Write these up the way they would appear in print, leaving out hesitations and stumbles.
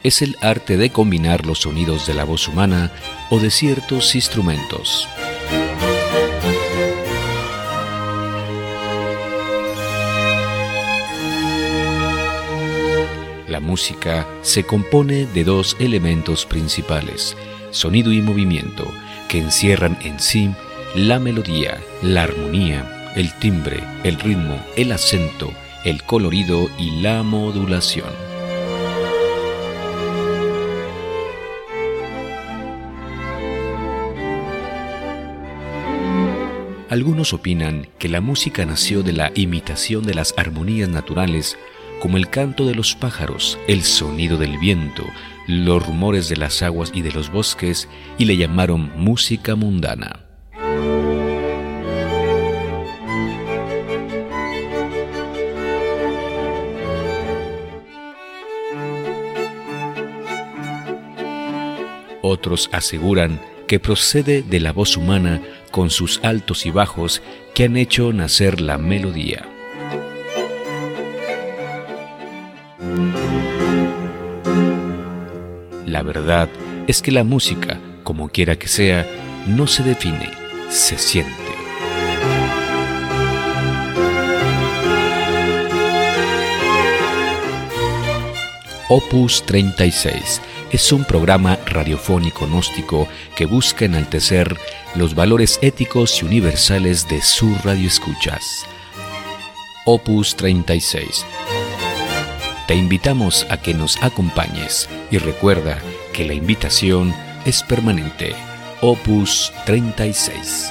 es el arte de combinar los sonidos de la voz humana o de ciertos instrumentos. La música se compone de dos elementos principales, sonido y movimiento, que encierran en sí la melodía, la armonía, el timbre, el ritmo, el acento, el colorido y la modulación. Algunos opinan que la música nació de la imitación de las armonías naturales, como el canto de los pájaros, el sonido del viento, los rumores de las aguas y de los bosques, y le llamaron música mundana. Otros aseguran que procede de la voz humana con sus altos y bajos que han hecho nacer la melodía. La verdad es que la música, como quiera que sea, no se define, se siente. Opus 36 es un programa radiofónico gnóstico que busca enaltecer los valores éticos y universales de sus radioescuchas. Opus 36. Te invitamos a que nos acompañes y recuerda que la invitación es permanente. Opus 36.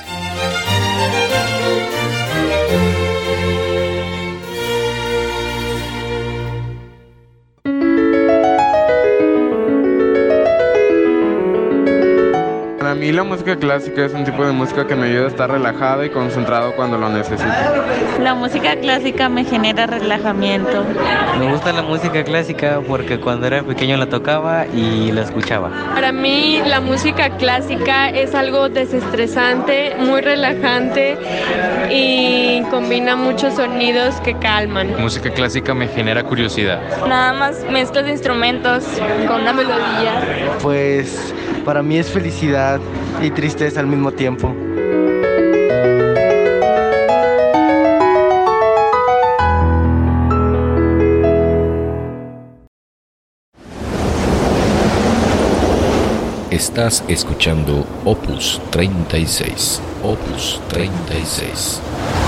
Para mí la música clásica es un tipo de música que me ayuda a estar relajado y concentrado cuando lo necesito. La música clásica me genera relajamiento. Me gusta la música clásica porque cuando era pequeño la tocaba y la escuchaba. Para mí la música clásica es algo desestresante, muy relajante y combina muchos sonidos que calman. La música clásica me genera curiosidad. Nada más mezclas de instrumentos con una melodía. Pues para mí es felicidad y tristeza al mismo tiempo. Estás escuchando Opus 36. Opus 36.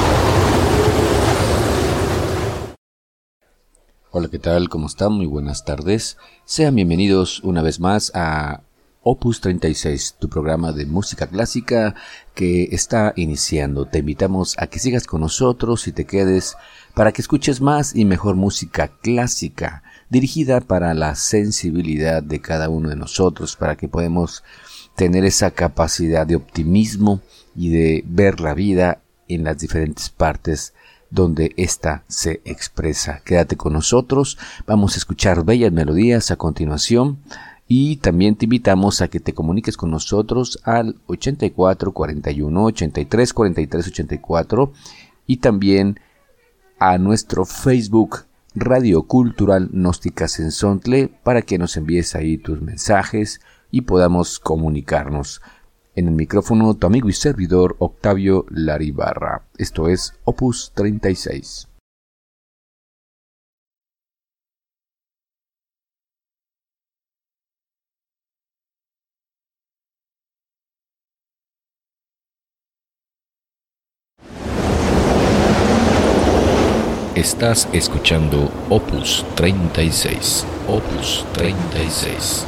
Hola, ¿qué tal? ¿Cómo están? Muy buenas tardes. Sean bienvenidos una vez más a Opus 36, tu programa de música clásica que está iniciando. Te invitamos a que sigas con nosotros y te quedes para que escuches más y mejor música clásica, dirigida para la sensibilidad de cada uno de nosotros, para que podamos tener esa capacidad de optimismo y de ver la vida en las diferentes partes donde ésta se expresa. Quédate con nosotros, vamos a escuchar bellas melodías a continuación. Y también te invitamos a que te comuniques con nosotros al 84 41 83 43 84 y también a nuestro Facebook Radio Cultural Gnóstica Sensontle para que nos envíes ahí tus mensajes y podamos comunicarnos. En el micrófono tu amigo y servidor Octavio Laribarra. Esto es Opus 36. Estás escuchando Opus 36. Opus 36.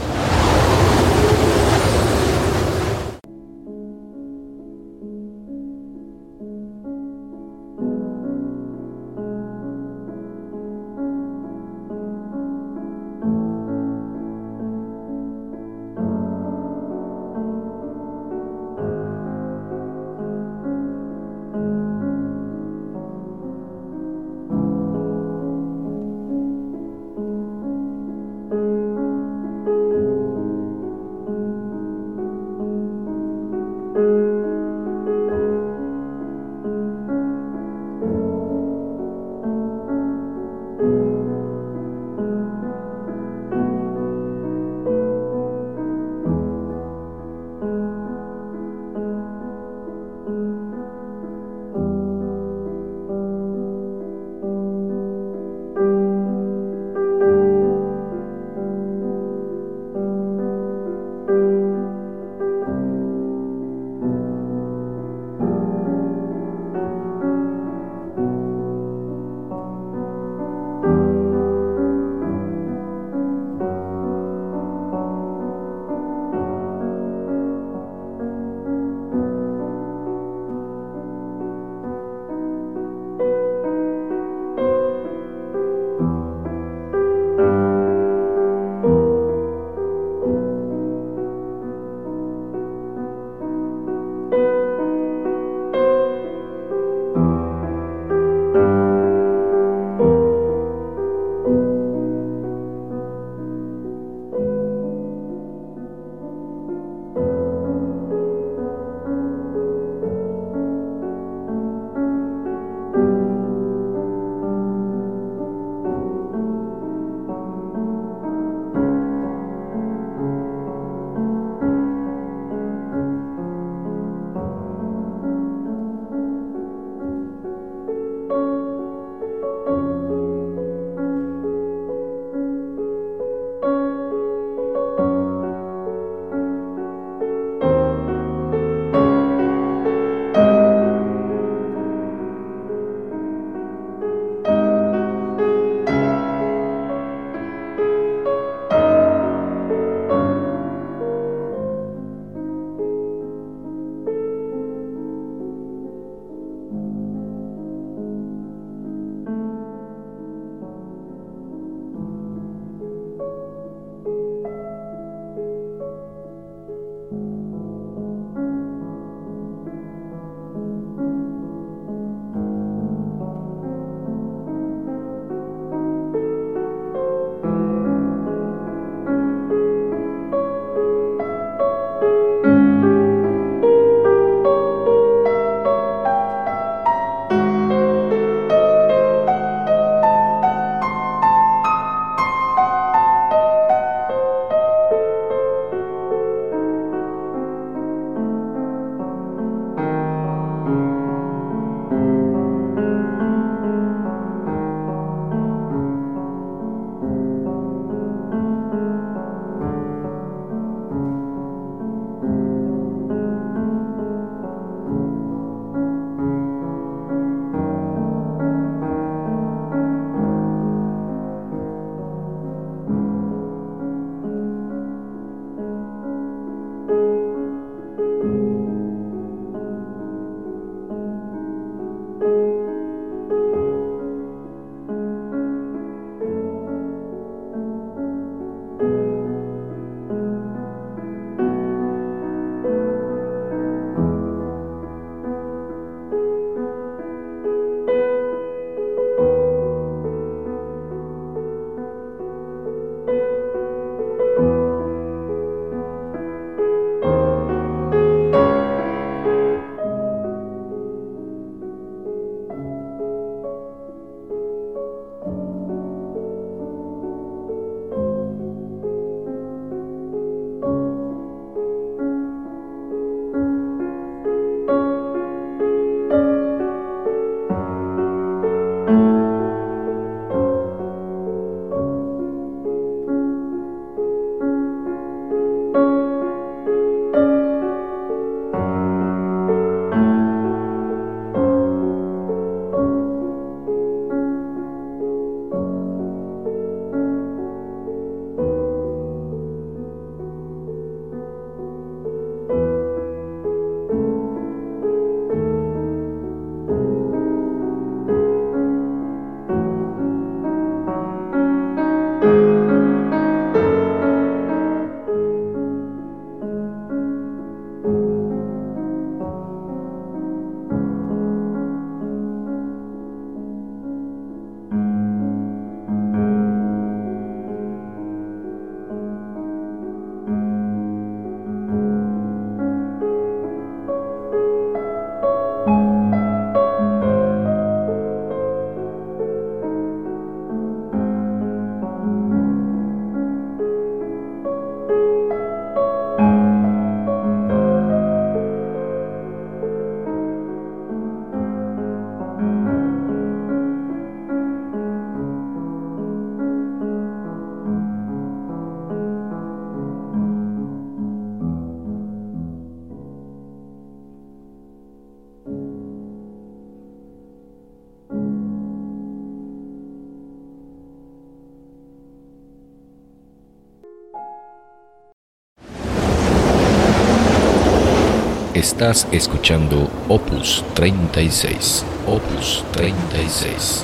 Estás escuchando Opus 36. Opus 36.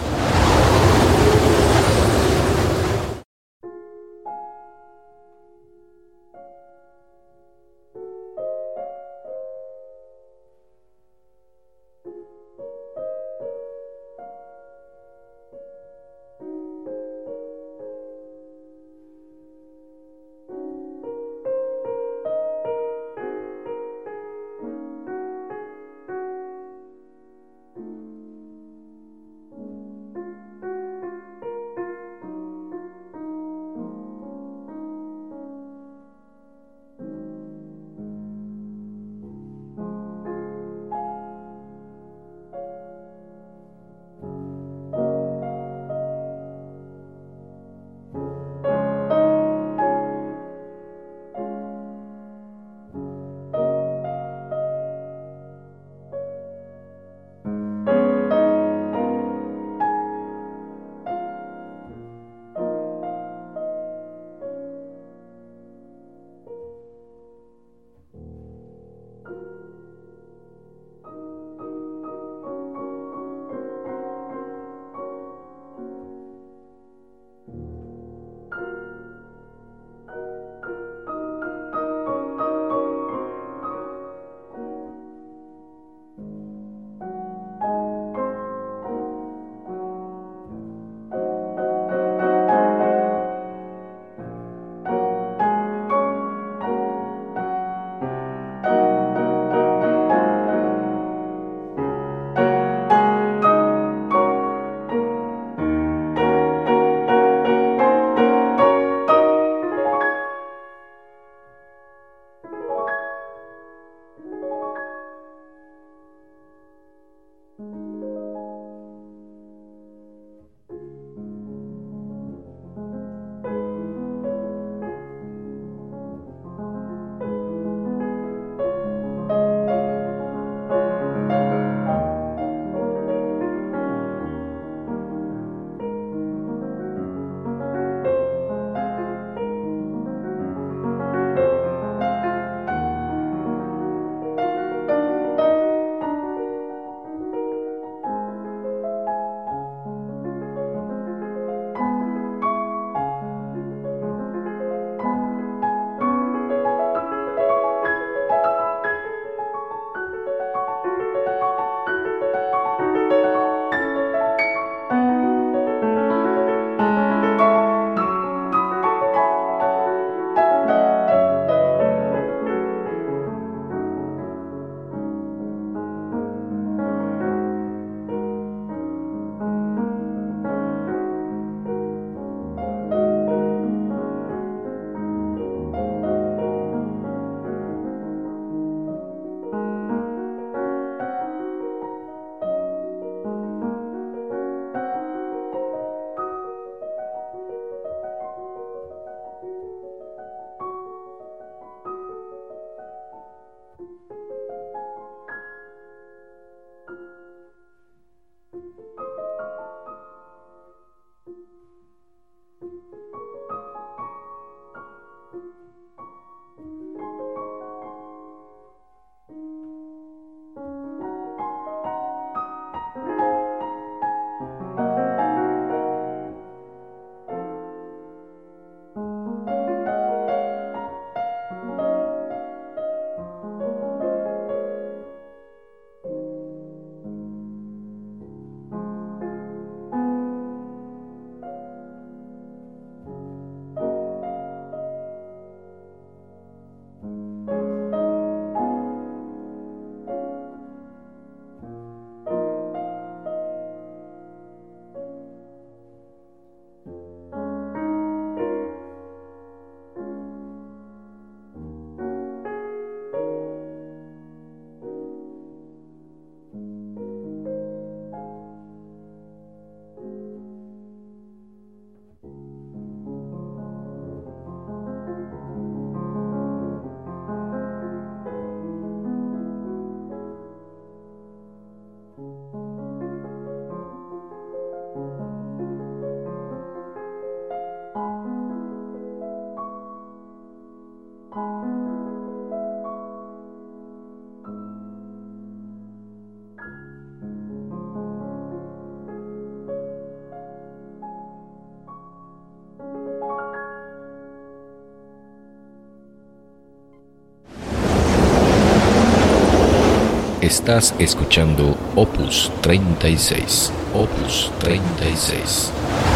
Estás escuchando Opus 36. Opus 36.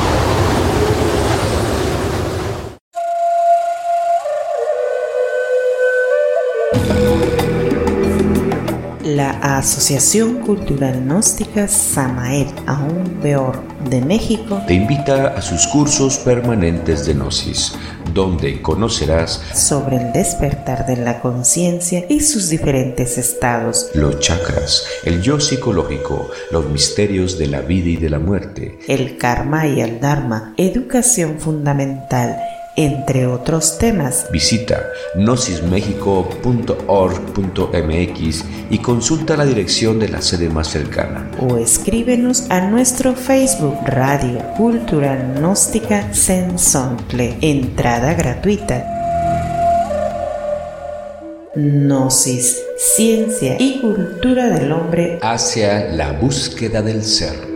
La Asociación Cultural Gnóstica Samael, aún peor, de México, te invita a sus cursos permanentes de Gnosis, donde conocerás sobre el despertar de la conciencia y sus diferentes estados, los chakras, el yo psicológico, los misterios de la vida y de la muerte, el karma y el dharma, educación fundamental, entre otros temas. Visita gnosismexico.org.mx y consulta la dirección de la sede más cercana. O escríbenos a nuestro Facebook Radio Cultural Gnóstica Sensontle. Entrada gratuita. Gnosis, ciencia y cultura del hombre hacia la búsqueda del ser.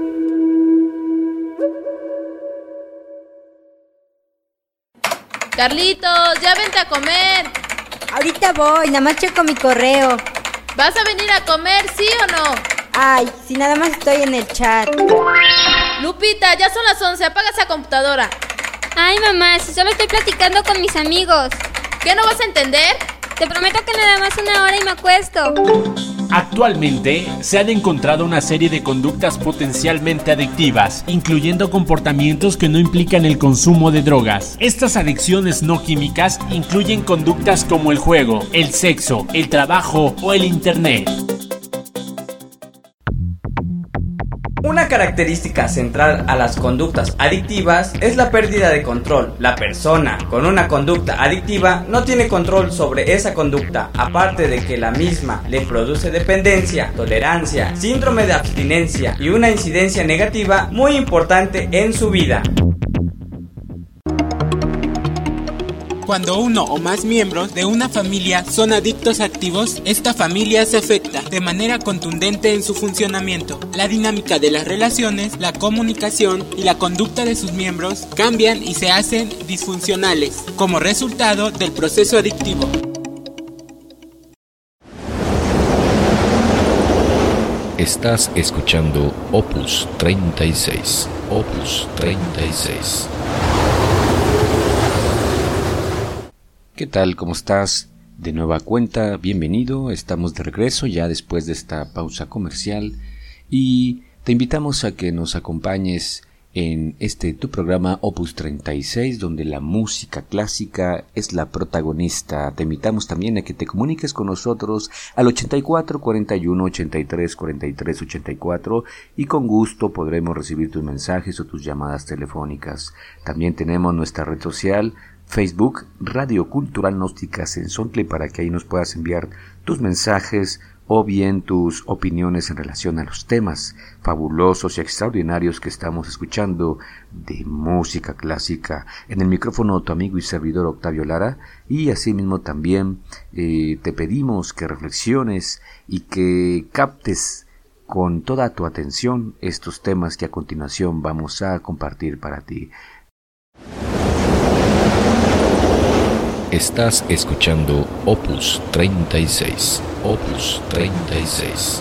Carlitos, ya vente a comer. Ahorita voy, nada más checo mi correo. ¿Vas a venir a comer, sí o no? Ay, si nada más estoy en el chat. Lupita, ya son las 11, apaga esa computadora. Ay, mamá, si solo estoy platicando con mis amigos. ¿Qué no vas a entender? Te prometo que nada más una hora y me acuesto. Actualmente se han encontrado una serie de conductas potencialmente adictivas, incluyendo comportamientos que no implican el consumo de drogas. Estas adicciones no químicas incluyen conductas como el juego, el sexo, el trabajo o el internet. Una característica central a las conductas adictivas es la pérdida de control. La persona con una conducta adictiva no tiene control sobre esa conducta, aparte de que la misma le produce dependencia, tolerancia, síndrome de abstinencia y una incidencia negativa muy importante en su vida. Cuando uno o más miembros de una familia son adictos activos, esta familia se afecta de manera contundente en su funcionamiento. La dinámica de las relaciones, la comunicación y la conducta de sus miembros cambian y se hacen disfuncionales como resultado del proceso adictivo. Estás escuchando Opus 36. Opus 36. ¿Qué tal? ¿Cómo estás? De nueva cuenta, bienvenido. Estamos de regreso ya después de esta pausa comercial y te invitamos a que nos acompañes en tu programa Opus 36, donde la música clásica es la protagonista. Te invitamos también a que te comuniques con nosotros al 84 41 83 43 84 y con gusto podremos recibir tus mensajes o tus llamadas telefónicas. También tenemos nuestra red social Facebook, Radio Cultural Gnóstica Sensontle, para que ahí nos puedas enviar tus mensajes o bien tus opiniones en relación a los temas fabulosos y extraordinarios que estamos escuchando de música clásica. En el micrófono tu amigo y servidor Octavio Lara, y asimismo también te pedimos que reflexiones y que captes con toda tu atención estos temas que a continuación vamos a compartir para ti. Estás escuchando Opus 36. Opus 36.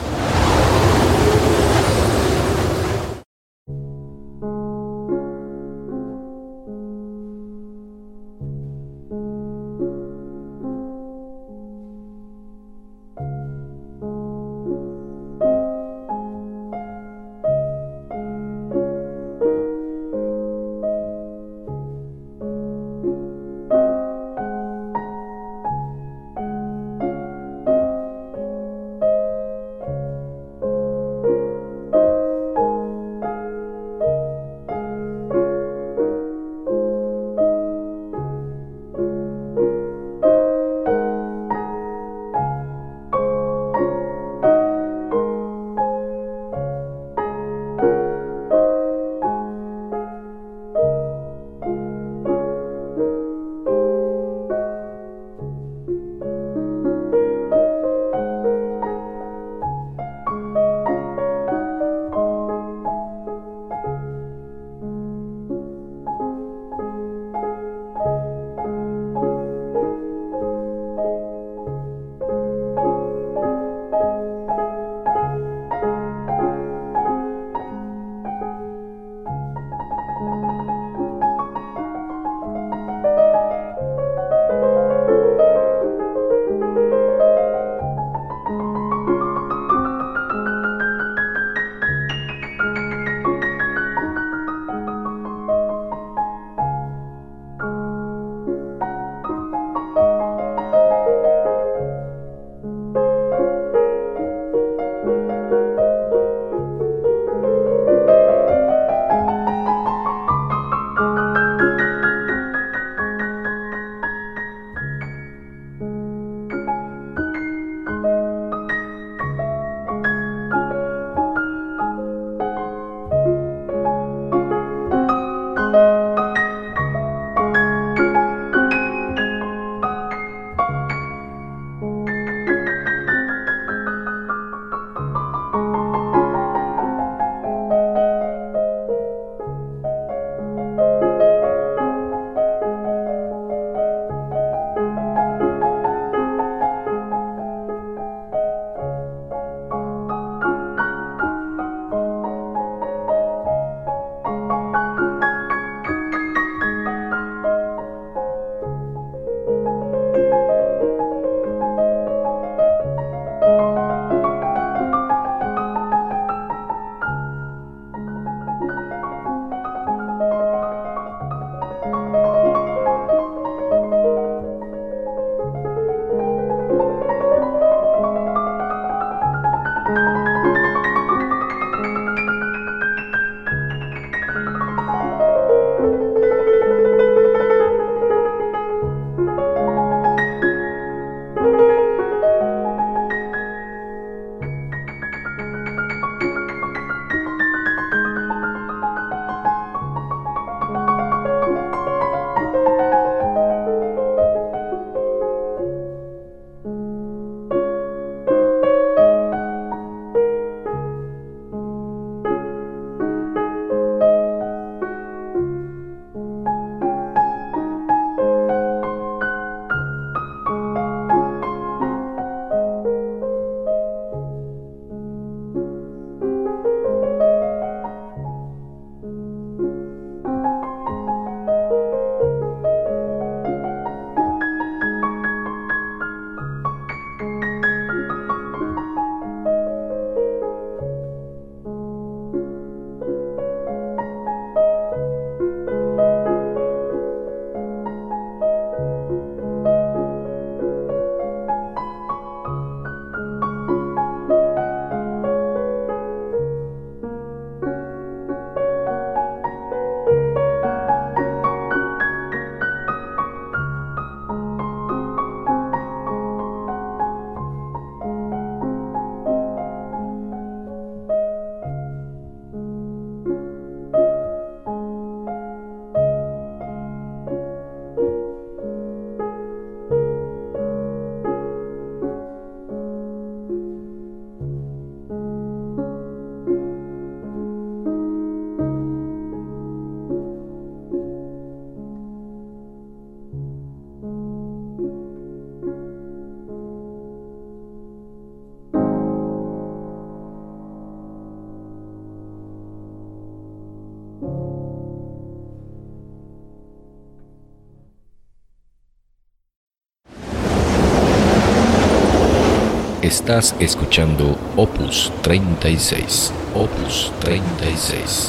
Estás escuchando Opus 36. Opus 36.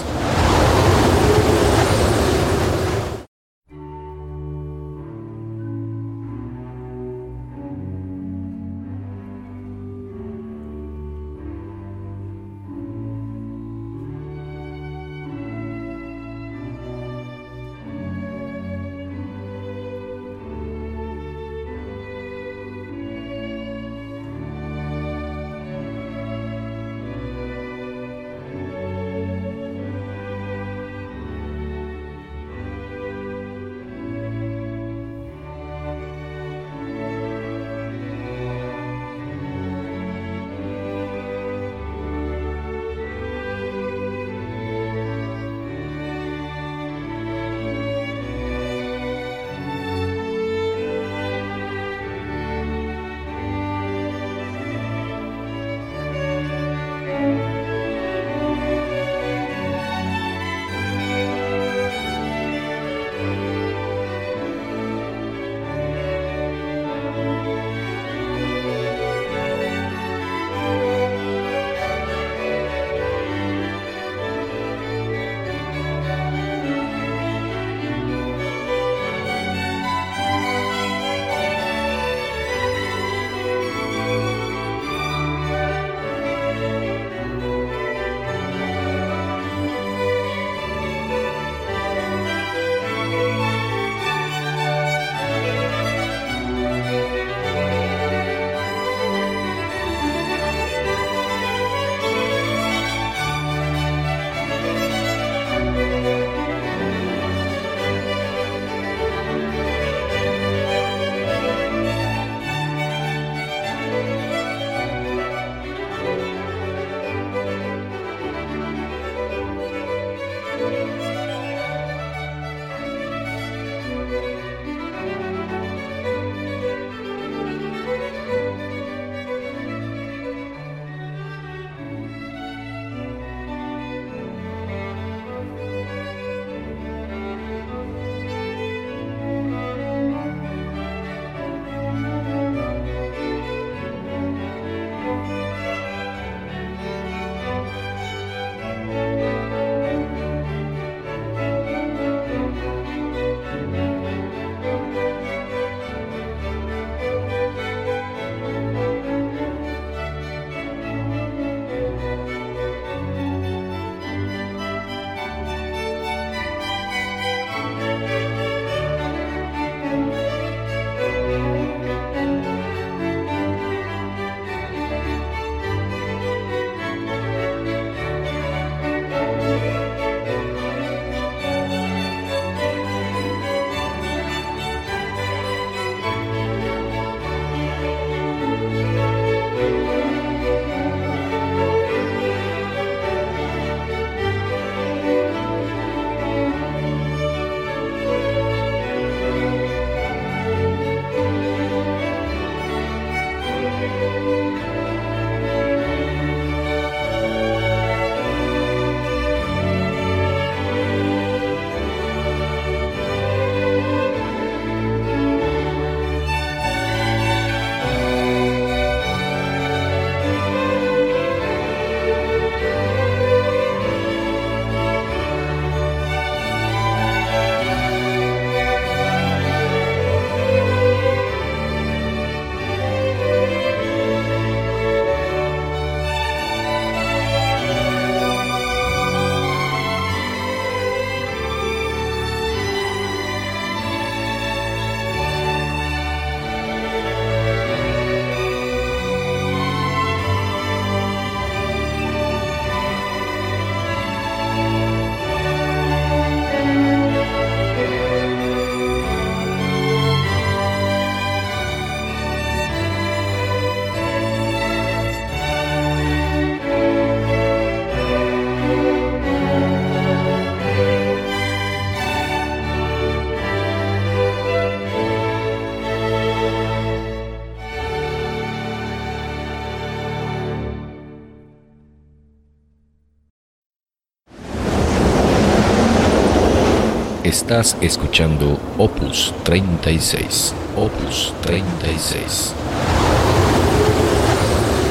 Estás escuchando Opus 36. Opus 36.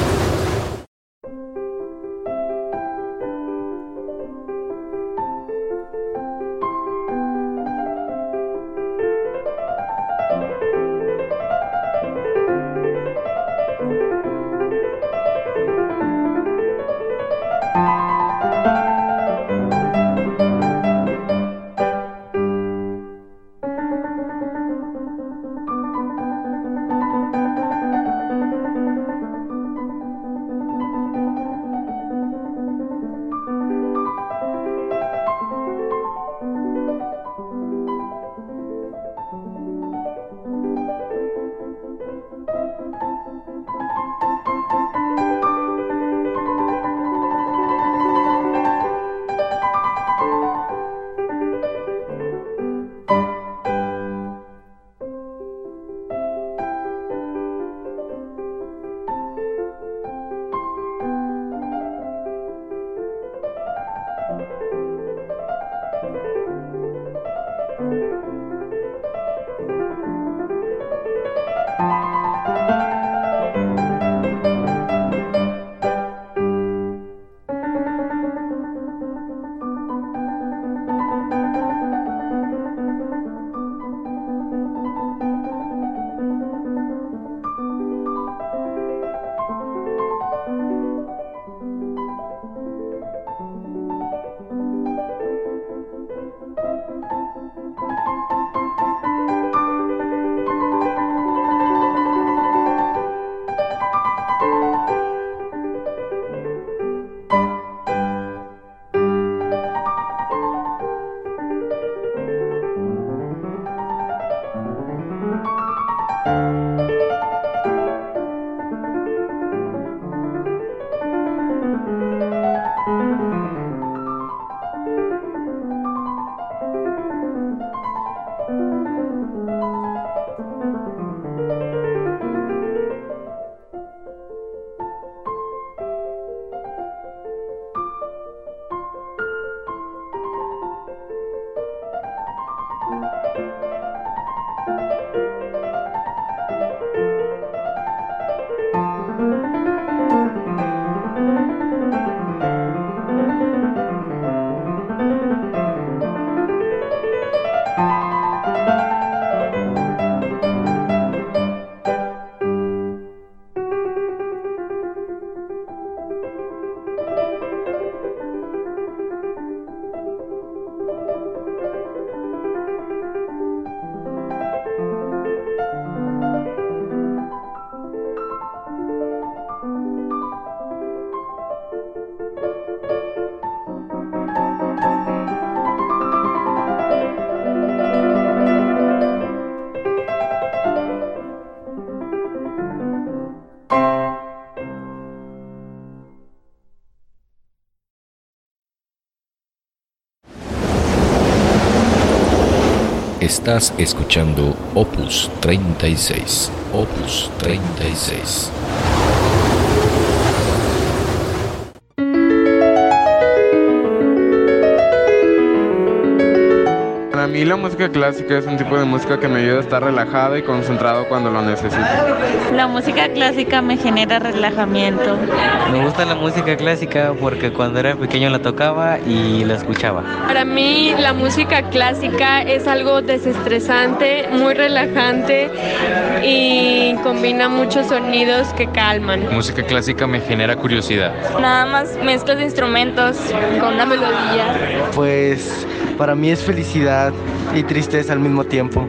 Estás escuchando Opus 36. Opus 36. Para mí la música clásica es un tipo de música que me ayuda a estar relajado y concentrado cuando lo necesito. La música clásica me genera relajamiento. Me gusta la música clásica porque cuando era pequeño la tocaba y la escuchaba. Para mí la música clásica es algo desestresante, muy relajante y combina muchos sonidos que calman. La música clásica me genera curiosidad. Nada más mezclas de instrumentos con una melodía. Pues para mí es felicidad y tristeza al mismo tiempo.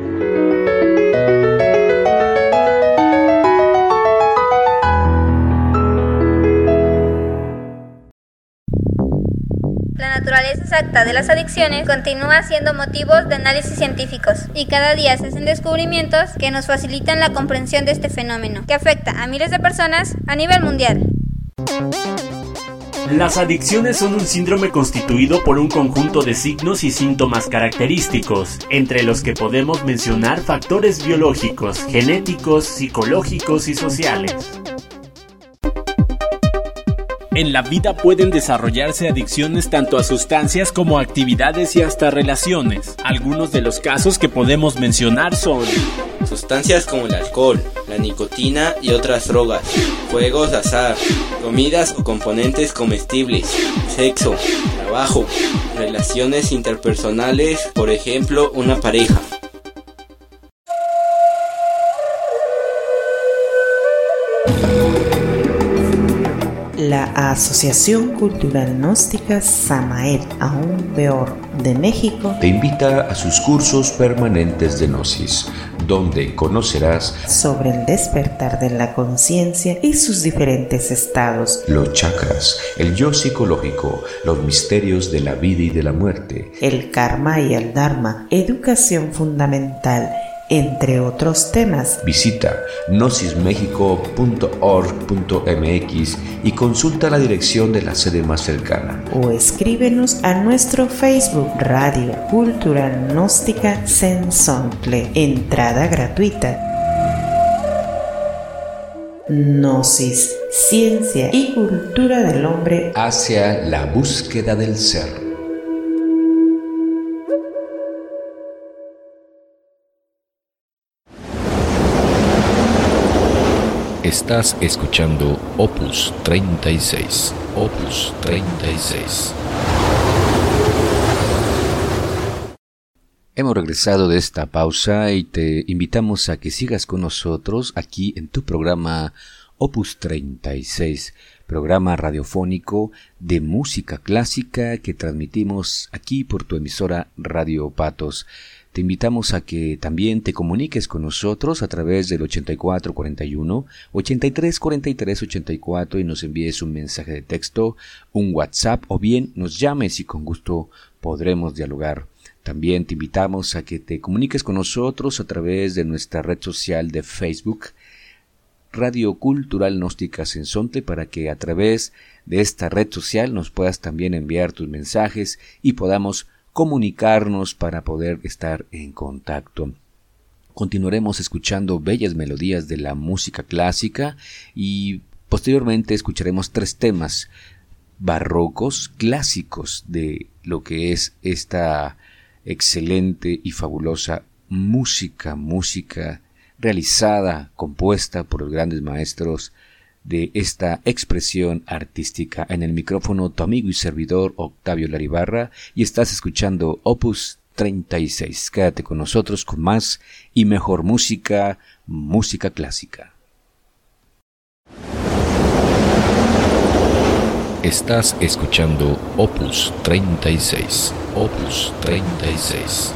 La naturaleza exacta de las adicciones continúa siendo motivos de análisis científicos y cada día se hacen descubrimientos que nos facilitan la comprensión de este fenómeno, que afecta a miles de personas a nivel mundial. Las adicciones son un síndrome constituido por un conjunto de signos y síntomas característicos, entre los que podemos mencionar factores biológicos, genéticos, psicológicos y sociales. En la vida pueden desarrollarse adicciones tanto a sustancias como a actividades y hasta relaciones. Algunos de los casos que podemos mencionar son sustancias como el alcohol, la nicotina y otras drogas, juegos de azar, comidas o componentes comestibles, sexo, trabajo, relaciones interpersonales, por ejemplo, una pareja. La Asociación Cultural Gnóstica Samael, aún peor, de México, te invita a sus cursos permanentes de Gnosis, donde conocerás sobre el despertar de la conciencia y sus diferentes estados, los chakras, el yo psicológico, los misterios de la vida y de la muerte, el karma y el dharma, educación fundamental, entre otros temas. Visita gnosismexico.org.mx y consulta la dirección de la sede más cercana. O escríbenos a nuestro Facebook Radio Cultural Gnóstica Sensontle. Entrada gratuita. Gnosis, ciencia y cultura del hombre hacia la búsqueda del ser. Estás escuchando Opus 36. Opus 36. Hemos regresado de esta pausa y te invitamos a que sigas con nosotros aquí en tu programa Opus 36, programa radiofónico de música clásica que transmitimos aquí por tu emisora Radio Patos. Te invitamos a que también te comuniques con nosotros a través del 8441, 834384 y nos envíes un mensaje de texto, un WhatsApp o bien nos llames y con gusto podremos dialogar. También te invitamos a que te comuniques con nosotros a través de nuestra red social de Facebook, Radio Cultural Gnóstica Sensontle, para que a través de esta red social nos puedas también enviar tus mensajes y podamos comunicarnos para poder estar en contacto. Continuaremos escuchando bellas melodías de la música clásica y posteriormente escucharemos 3 temas barrocos clásicos de lo que es esta excelente y fabulosa música realizada, compuesta por los grandes maestros de esta expresión artística. En el micrófono tu amigo y servidor Octavio Laribarra, y estás escuchando Opus 36. Quédate con nosotros con más y mejor música clásica. Estás escuchando Opus 36. Opus 36.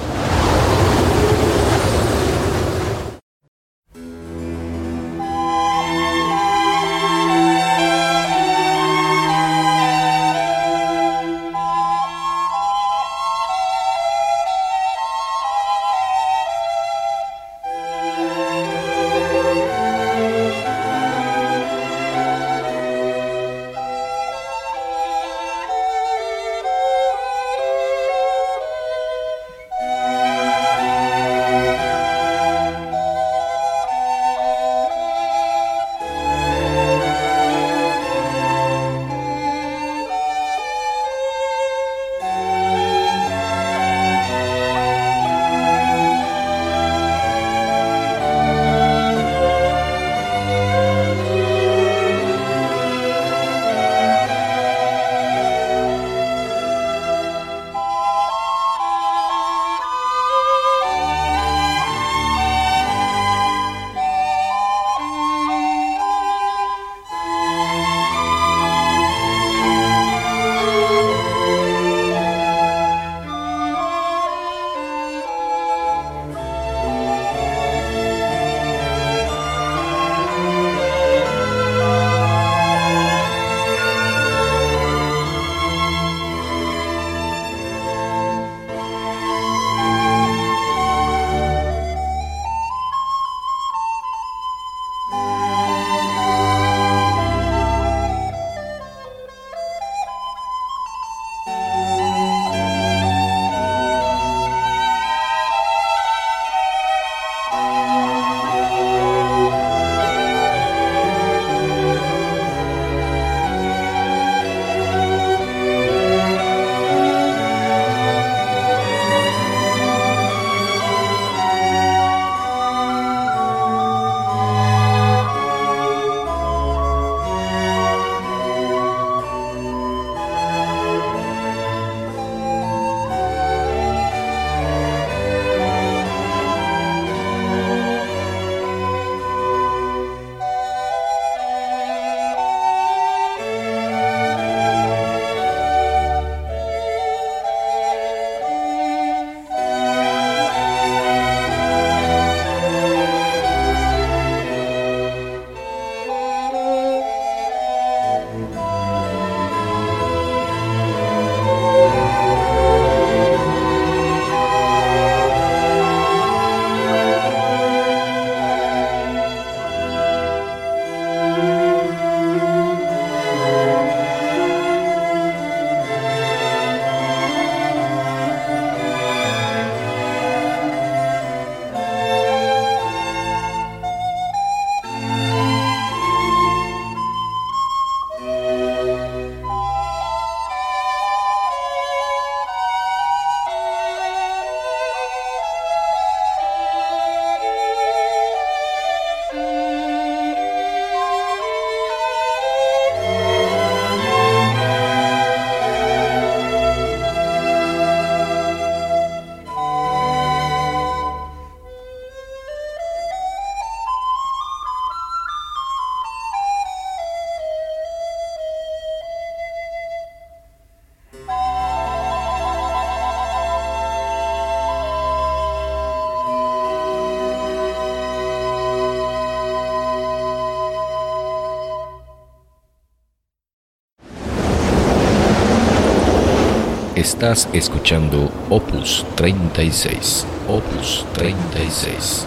Estás escuchando Opus 36. Opus 36.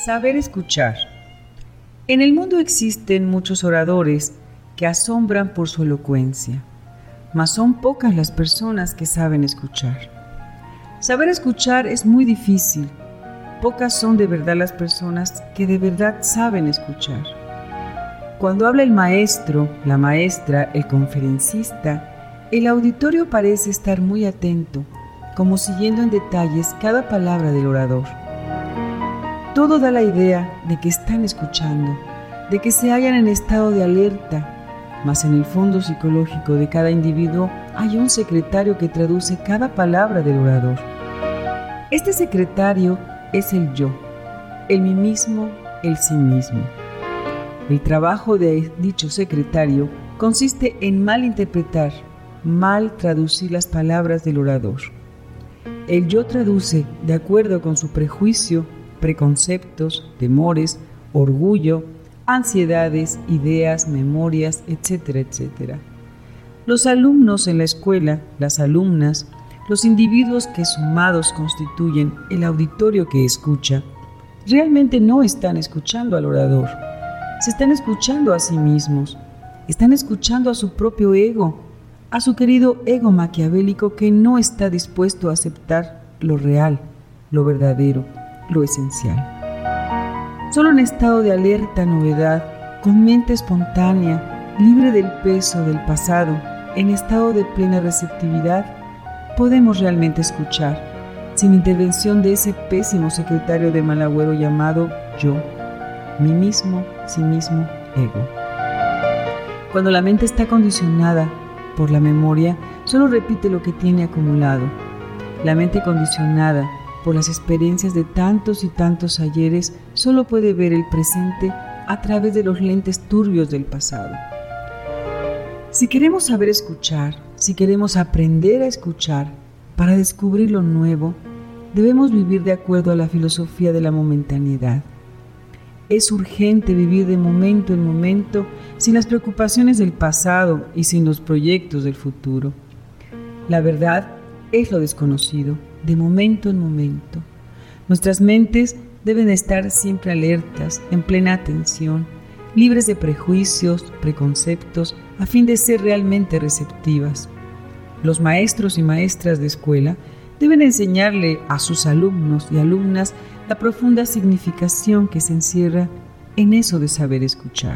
Saber escuchar. En el mundo existen muchos oradores que asombran por su elocuencia, mas son pocas las personas que saben escuchar. Saber escuchar es muy difícil. Pocas son de verdad las personas que de verdad saben escuchar. Cuando habla el maestro, la maestra, el conferencista, el auditorio parece estar muy atento, como siguiendo en detalles cada palabra del orador. Todo da la idea de que están escuchando, de que se hallan en estado de alerta, mas en el fondo psicológico de cada individuo hay un secretario que traduce cada palabra del orador. Este secretario es el yo, el mí mismo, el sí mismo. El trabajo de dicho secretario consiste en mal interpretar, mal traducir las palabras del orador. El yo traduce de acuerdo con su prejuicio, preconceptos, temores, orgullo, ansiedades, ideas, memorias, etcétera, etcétera. Los alumnos en la escuela, las alumnas, los individuos que sumados constituyen el auditorio que escucha, realmente no están escuchando al orador. Se están escuchando a sí mismos, están escuchando a su propio ego, a su querido ego maquiavélico que no está dispuesto a aceptar lo real, lo verdadero, lo esencial. Solo en estado de alerta novedad, con mente espontánea, libre del peso del pasado, en estado de plena receptividad, podemos realmente escuchar, sin intervención de ese pésimo secretario de mal agüero llamado yo, mí mismo, sí mismo, ego. Cuando la mente está condicionada por la memoria, solo repite lo que tiene acumulado. La mente condicionada por las experiencias de tantos y tantos ayeres solo puede ver el presente a través de los lentes turbios del pasado. Si queremos saber escuchar, si queremos aprender a escuchar para descubrir lo nuevo, debemos vivir de acuerdo a la filosofía de la momentaneidad. Es urgente vivir de momento en momento, sin las preocupaciones del pasado y sin los proyectos del futuro. La verdad es lo desconocido, de momento en momento. Nuestras mentes deben estar siempre alertas, en plena atención, libres de prejuicios, preconceptos, a fin de ser realmente receptivas. Los maestros y maestras de escuela deben enseñarle a sus alumnos y alumnas la profunda significación que se encierra en eso de saber escuchar.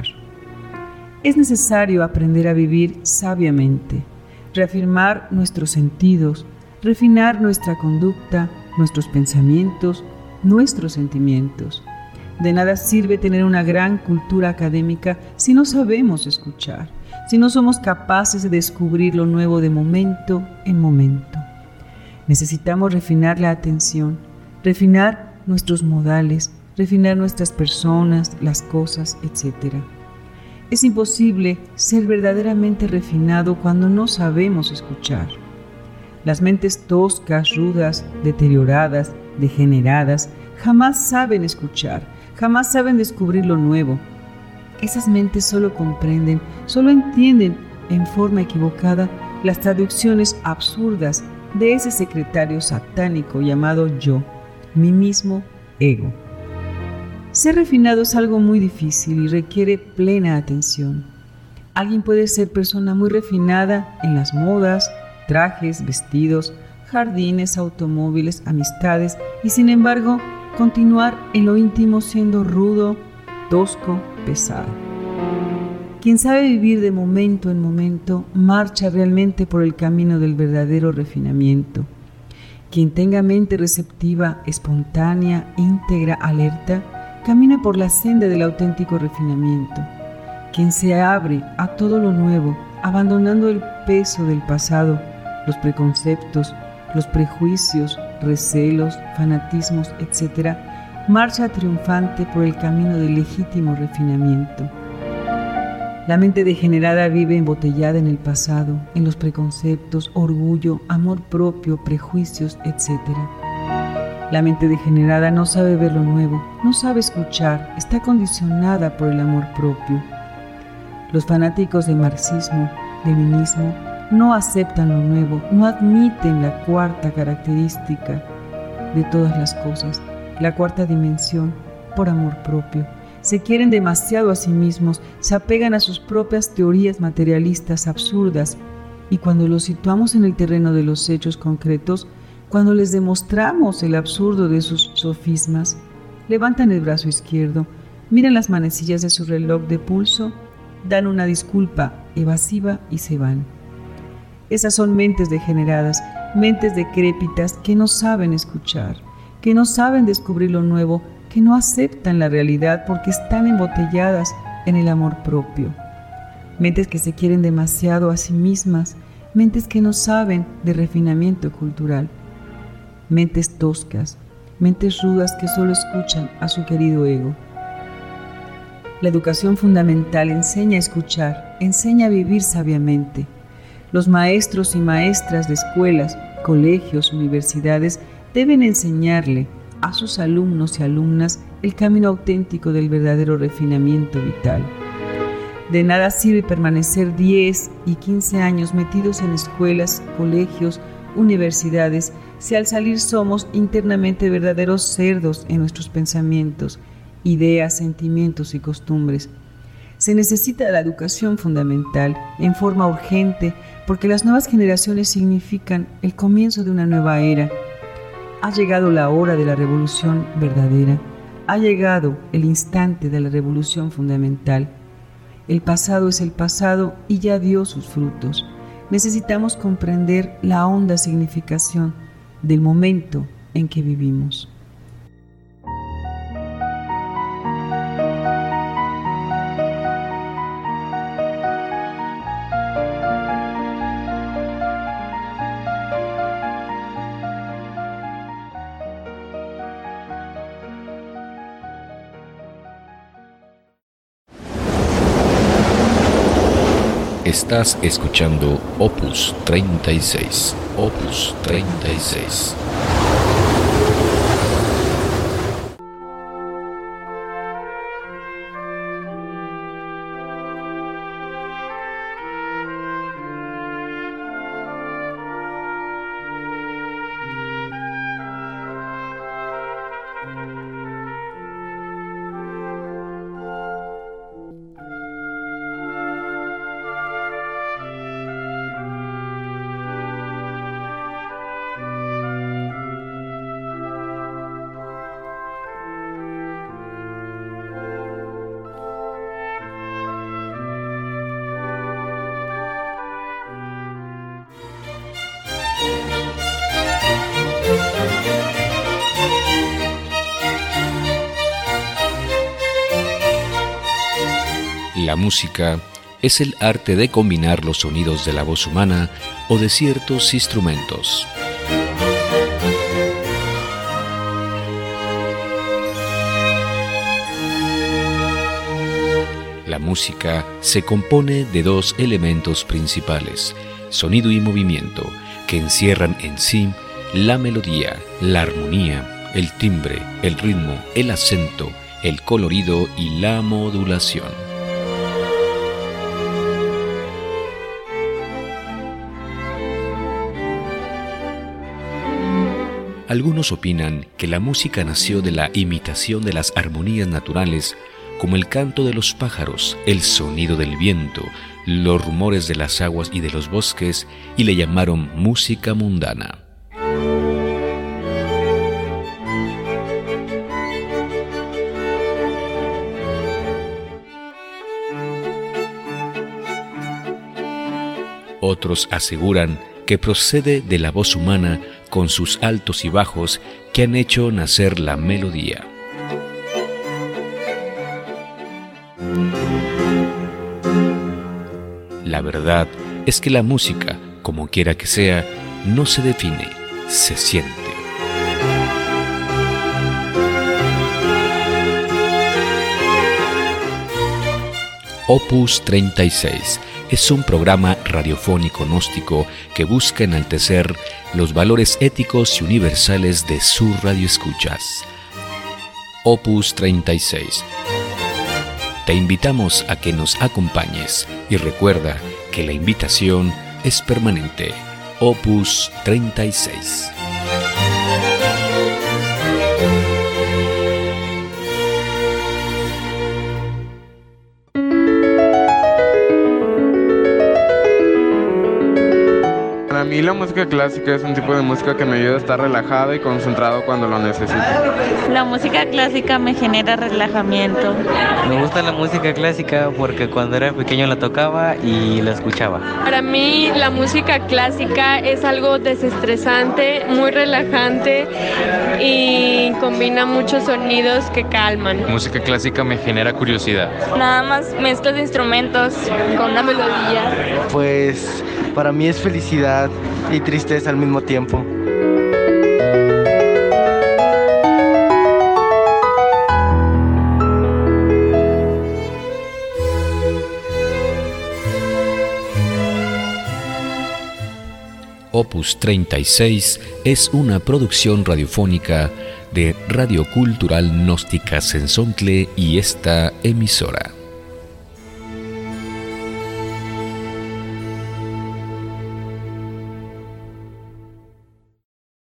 Es necesario aprender a vivir sabiamente, reafirmar nuestros sentidos, refinar nuestra conducta, nuestros pensamientos, nuestros sentimientos. De nada sirve tener una gran cultura académica si no sabemos escuchar, si no somos capaces de descubrir lo nuevo de momento en momento. Necesitamos refinar la atención, refinar nuestros modales, refinar nuestras personas, las cosas, etc. Es imposible ser verdaderamente refinado cuando no sabemos escuchar. Las mentes toscas, rudas, deterioradas, degeneradas, jamás saben escuchar, jamás saben descubrir lo nuevo. Esas mentes solo comprenden, solo entienden en forma equivocada las traducciones absurdas de ese secretario satánico llamado yo, mí mismo, ego. Ser refinado es algo muy difícil y requiere plena atención. Alguien puede ser persona muy refinada en las modas, trajes, vestidos, jardines, automóviles, amistades y sin embargo continuar en lo íntimo siendo rudo, tosco, pesado. Quien sabe vivir de momento en momento marcha realmente por el camino del verdadero refinamiento. Quien tenga mente receptiva, espontánea, íntegra, alerta, camina por la senda del auténtico refinamiento. Quien se abre a todo lo nuevo, abandonando el peso del pasado, los preconceptos, los prejuicios, recelos, fanatismos, etc., marcha triunfante por el camino del legítimo refinamiento. La mente degenerada vive embotellada en el pasado, en los preconceptos, orgullo, amor propio, prejuicios, etc. La mente degenerada no sabe ver lo nuevo, no sabe escuchar, está condicionada por el amor propio. Los fanáticos del marxismo, leninismo, no aceptan lo nuevo, no admiten la cuarta característica de todas las cosas, la cuarta dimensión, por amor propio. Se quieren demasiado a sí mismos, se apegan a sus propias teorías materialistas absurdas, y cuando los situamos en el terreno de los hechos concretos, cuando les demostramos el absurdo de sus sofismas, levantan el brazo izquierdo, miran las manecillas de su reloj de pulso, dan una disculpa evasiva y se van. Esas son mentes degeneradas, mentes decrépitas que no saben escuchar, que no saben descubrir lo nuevo, que no aceptan la realidad porque están embotelladas en el amor propio. Mentes que se quieren demasiado a sí mismas, mentes que no saben de refinamiento cultural. Mentes toscas, mentes rudas que solo escuchan a su querido ego. La educación fundamental enseña a escuchar, enseña a vivir sabiamente. Los maestros y maestras de escuelas, colegios, universidades deben enseñarle a sus alumnos y alumnas el camino auténtico del verdadero refinamiento vital. De nada sirve permanecer 10 y 15 años metidos en escuelas, colegios, universidades, si al salir somos internamente verdaderos cerdos en nuestros pensamientos, ideas, sentimientos y costumbres. Se necesita la educación fundamental en forma urgente porque las nuevas generaciones significan el comienzo de una nueva era. Ha llegado la hora de la revolución verdadera. Ha llegado el instante de la revolución fundamental. El pasado es el pasado y ya dio sus frutos. Necesitamos comprender la honda significación del momento en que vivimos. Estás escuchando Opus 36. Opus 36. La música es el arte de combinar los sonidos de la voz humana o de ciertos instrumentos. La música se compone de dos elementos principales, sonido y movimiento, que encierran en sí la melodía, la armonía, el timbre, el ritmo, el acento, el colorido y la modulación. Algunos opinan que la música nació de la imitación de las armonías naturales, como el canto de los pájaros, el sonido del viento, los rumores de las aguas y de los bosques, y le llamaron música mundana. Otros aseguran que procede de la voz humana con sus altos y bajos que han hecho nacer la melodía. La verdad es que la música, como quiera que sea, no se define, se siente. Opus 36 es un programa radiofónico gnóstico que busca enaltecer los valores éticos y universales de sus radioescuchas. Opus 36. Te invitamos a que nos acompañes y recuerda que la invitación es permanente. Opus 36. mí la música clásica es un tipo de música que me ayuda a estar relajado y concentrado cuando lo necesito. La música clásica me genera relajamiento. Me gusta la música clásica porque cuando era pequeño la tocaba y la escuchaba. Para mí la música clásica es algo desestresante, muy relajante y combina muchos sonidos que calman. La música clásica me genera curiosidad. Nada más mezclas de instrumentos con una melodía. Pues para mí es felicidad y tristeza al mismo tiempo. Opus 36 es una producción radiofónica de Radio Cultural Gnóstica Sensontle y esta emisora.